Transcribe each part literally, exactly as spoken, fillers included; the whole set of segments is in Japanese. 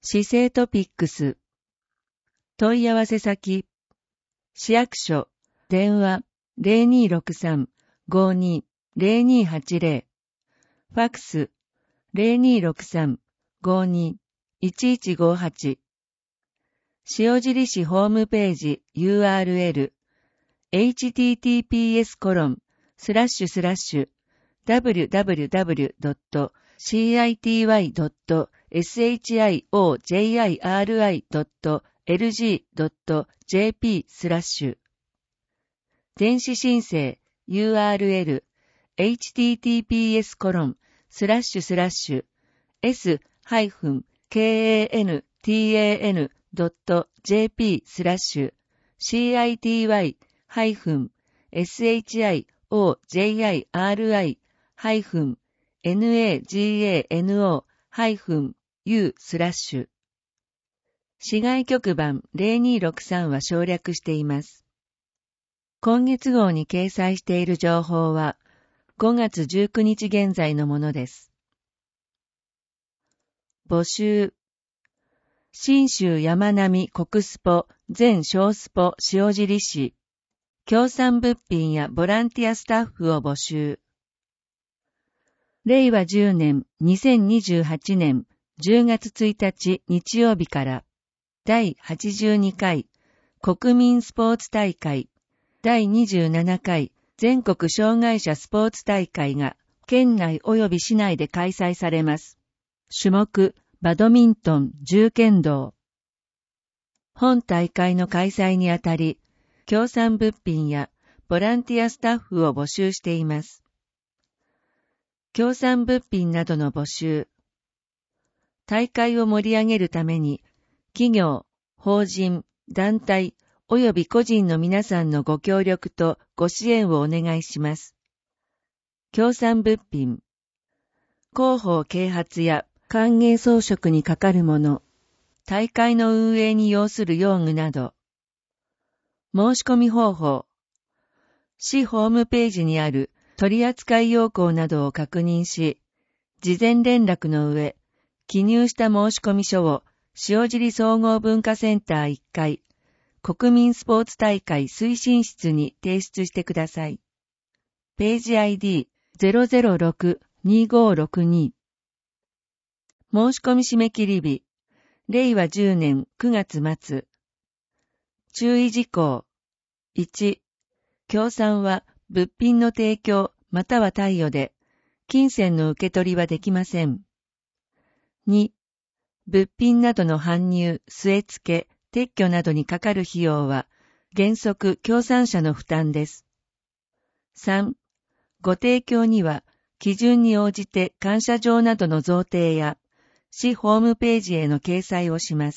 市政トピックス。問い合わせ先。市役所。電話 ゼロにーろくさん ごーにー ゼロにーはちゼロ。ファックス ゼロにーろくさん ごーにー いちいちごはち。塩尻市ホームページ ユーアールエル エイチティーティーピーエス コロンスラッシュスラッシュ ダブリュダブリュダブリュ ドット シーアイティーワイ ドット エスエイチアイオージェイアイアールアイ ドット エルジー ドット ジェーピー スラッシュ電子申請 ユーアールエル エイチティーティーピーエス コロンスラッシュスラッシュ エス ハイフン ケーエーエヌ ティーエーエヌ ドット ジェーピー スラッシュ シーアイティーワイ ハイフン エスエイチアイオージェイアイアールアイ ハイフン エヌエージーエーエヌオー ハイフン ユー スラッシュ市外局番ゼロにーろくさんは省略しています。今月号に掲載している情報はごがつじゅうくにち現在のものです。募集。信州山並国スポ全小スポ塩尻市。協賛物品やボランティアスタッフを募集。れいわじゅうねんにせんにじゅうはちねんじゅうがつついたち日曜日からだいはちじゅうにかい国民スポーツ大会だいにじゅうななかい全国障害者スポーツ大会が県内及び市内で開催されます。種目、バドミントン、銃剣道。本大会の開催にあたり、協賛物品やボランティアスタッフを募集しています。協賛物品などの募集。大会を盛り上げるために、企業、法人、団体、および個人の皆さんのご協力とご支援をお願いします。協賛物品。広報啓発や歓迎装飾にかかるもの、大会の運営に要する用具など。申し込み方法。市ホームページにある取扱要項などを確認し、事前連絡の上、記入した申し込み書を塩尻総合文化センターいっかい、国民スポーツ大会推進室に提出してください。ページ アイディー ゼロゼロろく にごろくに。申し込み締め切り日、れいわじゅうねんくがつ末。注意事項。いち、協賛は物品の提供または貸与で、金銭の受け取りはできません。に、物品などの搬入、据え付け、撤去などにかかる費用は、原則協賛者の負担です。さん、ご提供には、基準に応じて感謝状などの贈呈や、市ホームページへの掲載をします。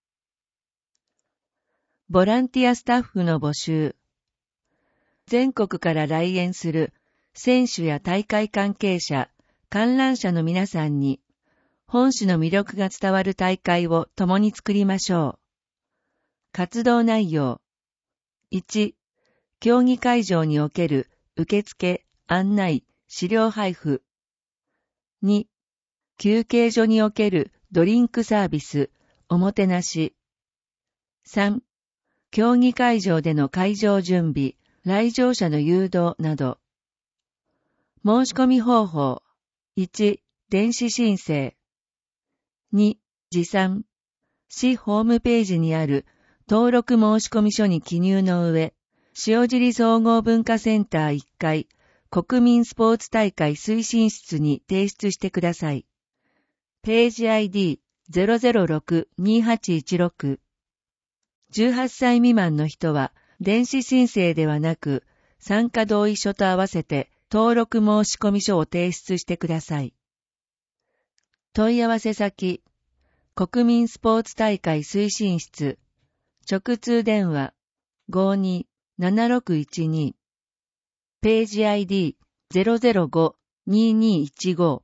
ボランティアスタッフの募集。全国から来園する選手や大会関係者、観覧者の皆さんに、本市の魅力が伝わる大会を共に作りましょう。活動内容。いち、競技会場における受付、案内、資料配布。に、休憩所におけるドリンクサービス、おもてなし。さん、競技会場での会場準備、来場者の誘導など。申し込み方法。いち、電子申請。に、持参。市ホームページにある登録申込書に記入の上、塩尻総合文化センターいっかい、国民スポーツ大会推進室に提出してください。ページ アイディー ゼロゼロろく にはちいちろく。じゅうはっさい未満の人は、電子申請ではなく、参加同意書と合わせて登録申込書を提出してください。問い合わせ先、国民スポーツ大会推進室、直通電話 ごーにー ななろくいちに。ページ アイディー ゼロゼロご にーにーいちご。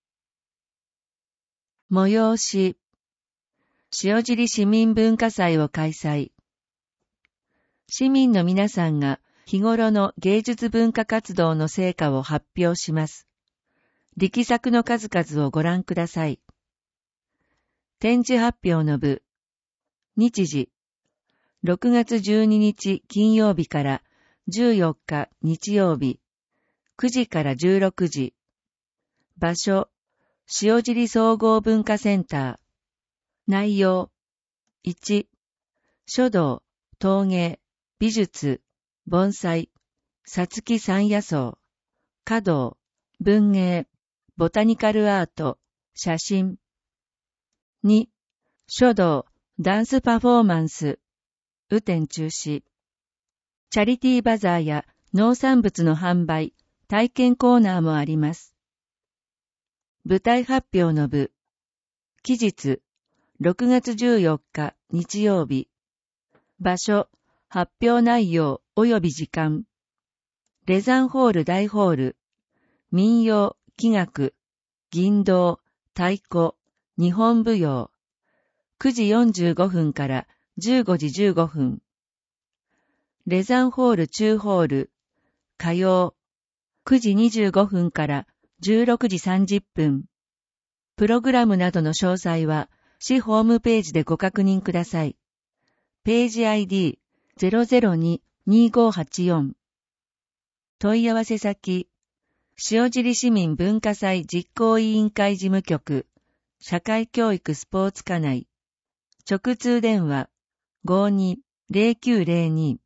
催し、塩尻市民文化祭を開催。市民の皆さんが日頃の芸術文化活動の成果を発表します。力作の数々をご覧ください。 展示発表の部。日時。ろくがつじゅうににち金曜日からじゅうよっか日曜日。くじからじゅうろくじ。場所。塩尻総合文化センター。内容。いち. 書道、陶芸、美術、盆栽、さつき山野草、華道、文芸、ボタニカルアート、写真。に. 書道、ダンスパフォーマンス、雨天中止。チャリティーバザーや農産物の販売、体験コーナーもあります。舞台発表の部。期日、ろくがつじゅうよっか日曜日。場所、発表内容及び時間。レザンホール大ホール。民謡、器楽、吟道、太鼓、日本舞踊。くじよんじゅうごふんからじゅうごじじゅうごふん。レザンホール中ホール。火曜。くじにじゅうごふんからじゅうろくじさんじゅっぷん。プログラムなどの詳細は市ホームページでご確認ください。ページ アイディー ゼロゼロに にーごーはちよん。問い合わせ先、塩尻市民文化祭実行委員会事務局、社会教育スポーツ課内。直通電話 ごーにーぜろきゅうぜろに。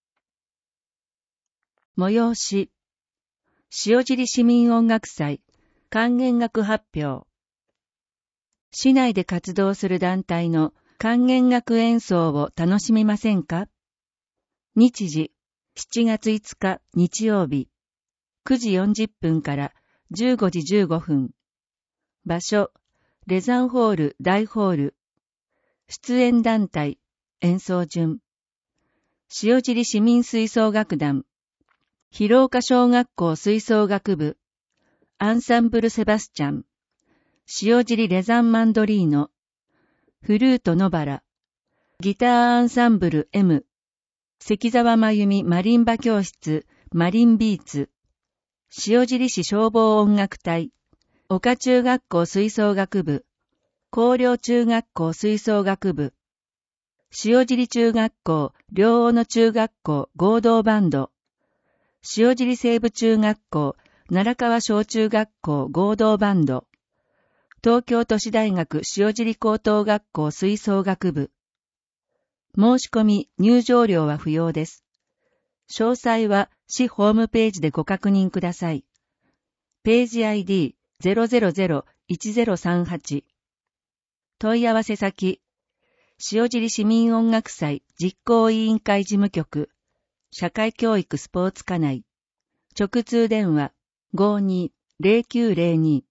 催し、塩尻市民音楽祭管弦楽発表。市内で活動する団体の管弦楽演奏を楽しみませんか？日時、しちがついつか日曜日、くじよんじゅっぷんからじゅうごじじゅうごふん。場所、レザンホール大ホール。出演団体、演奏順。塩尻市民吹奏楽団。広岡小学校吹奏楽部。アンサンブルセバスチャン。塩尻レザンマンドリーノ。フルート野原。ギターアンサンブル M。関沢真由美マリンバ教室、マリンビーツ。塩尻市消防音楽隊。岡中学校吹奏楽部。広陵中学校吹奏楽部。塩尻中学校、両小野中学校合同バンド。塩尻西部中学校、奈良川小中学校合同バンド。東京都市大学塩尻高等学校吹奏楽部。申し込み、入場料は不要です。詳細は市ホームページでご確認ください。ページ アイディー ゼロゼロゼロ いちゼロさんはち。問い合わせ先、塩尻市民音楽祭実行委員会事務局、社会教育スポーツ課内。直通電話 ごーにーぜろきゅうぜろに。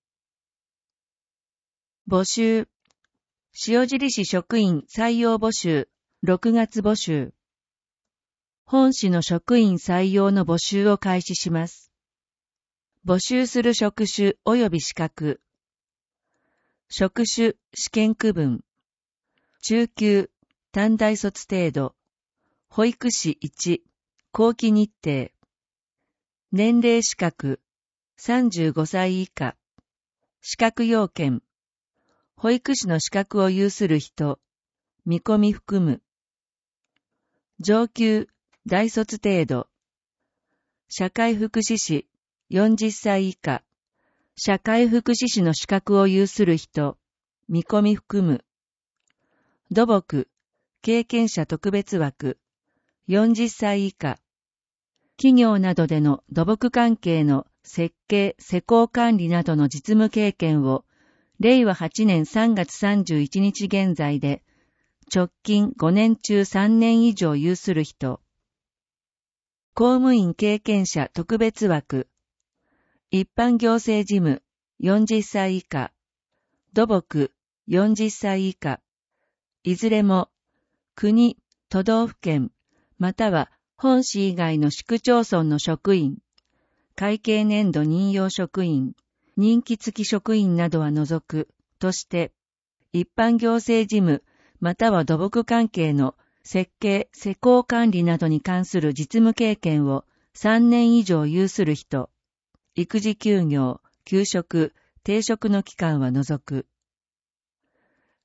募集。塩尻市職員採用募集、ろくがつ募集。本市の職員採用の募集を開始します。募集する職種及び資格。職種、試験区分。中級、短大卒程度。保育士いち、後期日程。年齢資格、さんじゅうごさい以下。資格要件。保育士の資格を有する人、見込み含む。上級、大卒程度。社会福祉士、よんじゅっさい以下。社会福祉士の資格を有する人、見込み含む。土木、経験者特別枠、よんじゅっさい以下。企業などでの土木関係の設計・施工管理などの実務経験を、れいわはちねんさんがつさんじゅういちにち現在で、直近ごねん中さんねん以上有する人。公務員経験者特別枠。一般行政事務、よんじゅっさい以下。土木、よんじゅっさい以下。いずれも、国、都道府県、または本市以外の市区町村の職員、会計年度任用職員、任期付き職員などは除く、として、一般行政事務、または土木関係の設計・施工管理などに関する実務経験をさんねん以上有する人、育児休業、休職、停職の期間は除く。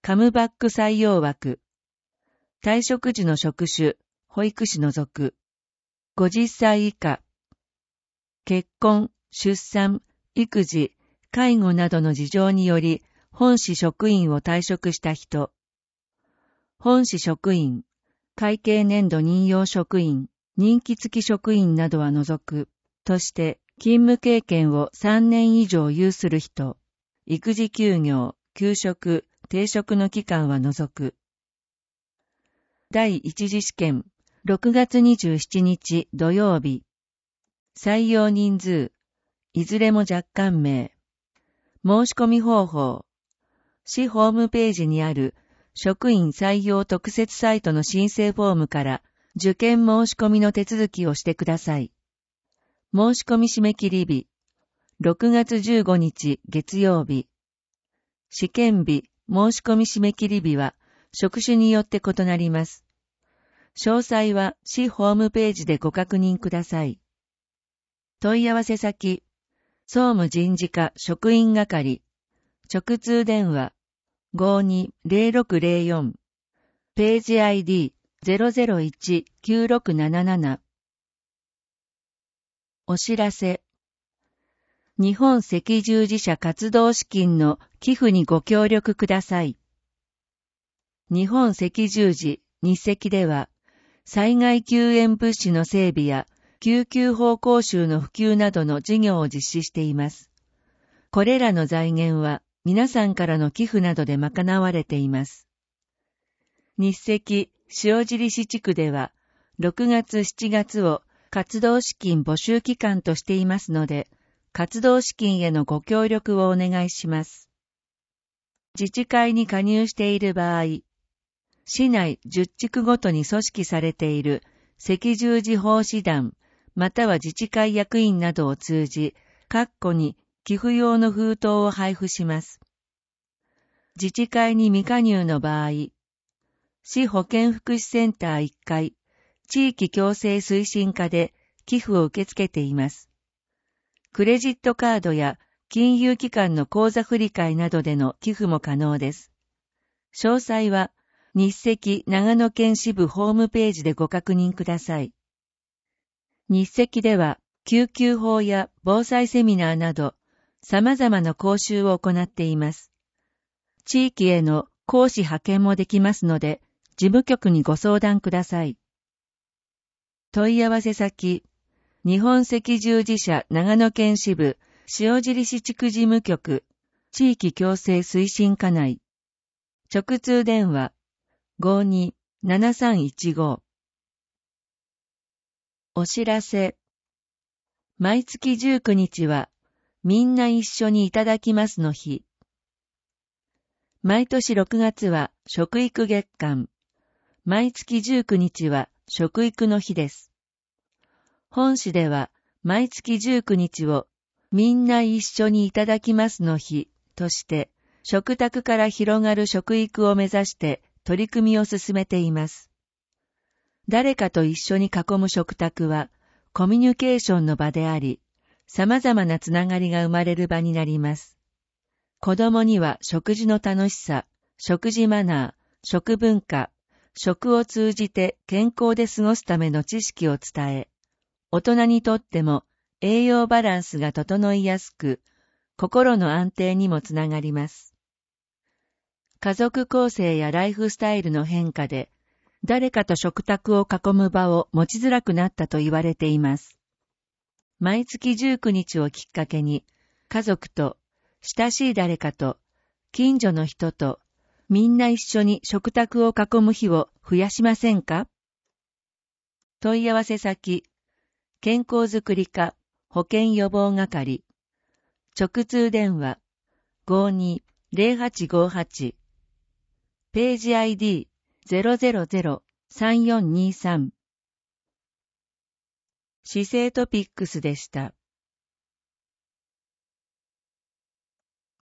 カムバック採用枠。退職時の職種、保育士除く。ごじゅっさい以下。結婚、出産、育児、介護などの事情により、本市職員を退職した人。本市職員、会計年度任用職員、任期付き職員などは除く。として、勤務経験をさんねん以上有する人。育児休業、休職、停職の期間は除く。第一次試験、ろくがつにじゅうしちにち土曜日。採用人数、いずれも若干名。申し込み方法。市ホームページにある職員採用特設サイトの申請フォームから受験申し込みの手続きをしてください。申し込み締め切り日。ろくがつじゅうごにち月曜日。試験日、申し込み締め切り日は職種によって異なります。詳細は市ホームページでご確認ください。問い合わせ先、総務人事課職員係、直通電話 ごーにーぜろろくぜろよん、ページ アイディー ゼロゼロいち きゅうろくなななな。お知らせ。日本赤十字社活動資金の寄付にご協力ください。日本赤十字、日赤では、災害救援物資の整備や救急法講習の普及などの事業を実施しています。これらの財源は皆さんからの寄付などで賄われています。日赤塩尻市地区では、ろくがつしちがつを活動資金募集期間としていますので、活動資金へのご協力をお願いします。自治会に加入している場合、市内じゅっちくごとに組織されている赤十字奉仕団、または自治会役員などを通じ、各戸に寄付用の封筒を配布します。自治会に未加入の場合、市保健福祉センターいっかい、地域共生推進課で寄付を受け付けています。クレジットカードや金融機関の口座振替などでの寄付も可能です。詳細は、日赤長野県支部ホームページでご確認ください。日赤では、救急法や防災セミナーなど、様々な講習を行っています。地域への講師派遣もできますので、事務局にご相談ください。問い合わせ先、日本赤十字社長野県支部塩尻市地区事務局地域共生推進課内直通電話 ごーにーななさんいちご。 お知らせ。毎月じゅうくにちはみんな一緒にいただきますの日。毎年ろくがつは食育月間。毎月じゅうくにちは食育の日です。本市では毎月じゅうくにちをみんな一緒にいただきますの日として食卓から広がる食育を目指して取り組みを進めています。誰かと一緒に囲む食卓はコミュニケーションの場であり、様々なつながりが生まれる場になります。子供には食事の楽しさ、食事マナー、食文化、食を通じて健康で過ごすための知識を伝え、大人にとっても栄養バランスが整いやすく、心の安定にもつながります。家族構成やライフスタイルの変化で、誰かと食卓を囲む場を持ちづらくなったと言われています。毎月じゅうくにちをきっかけに、家族と、親しい誰かと、近所の人と、みんな一緒に食卓を囲む日を増やしませんか？問い合わせ先、健康づくり課保健予防係、直通電話 ごーにーぜろはちごはち、ページ アイディー ゼロゼロゼロ さんよんにさん。姿勢トピックスでした。